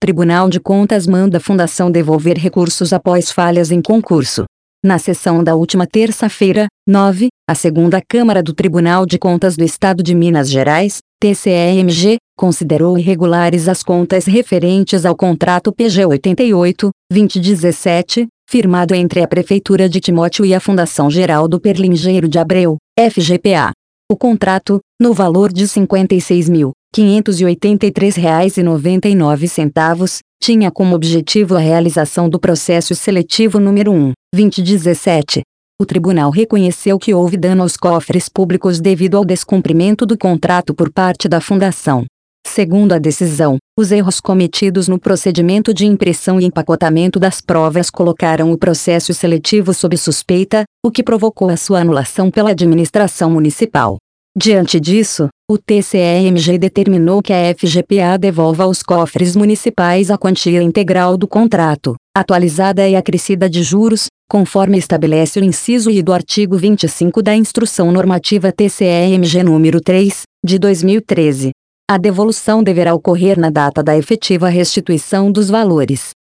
Tribunal de Contas manda a Fundação devolver recursos após falhas em concurso. Na sessão da última terça-feira, 9, a segunda Câmara do Tribunal de Contas do Estado de Minas Gerais, TCE-MG, considerou irregulares as contas referentes ao contrato PG 88-2017, firmado entre a Prefeitura de Timóteo e a Fundação Geraldo Perlingeiro de Abreu, FGPA. O contrato, no valor de R$ 56.583,99, tinha como objetivo a realização do processo seletivo número 1/2017. O tribunal reconheceu que houve dano aos cofres públicos devido ao descumprimento do contrato por parte da Fundação. Segundo a decisão, os erros cometidos no procedimento de impressão e empacotamento das provas colocaram o processo seletivo sob suspeita, o que provocou a sua anulação pela administração municipal. Diante disso, o TCE-MG determinou que a FGPA devolva aos cofres municipais a quantia integral do contrato, atualizada e acrescida de juros, conforme estabelece o inciso I do artigo 25 da Instrução Normativa TCE-MG nº 3, de 2013. A devolução deverá ocorrer na data da efetiva restituição dos valores.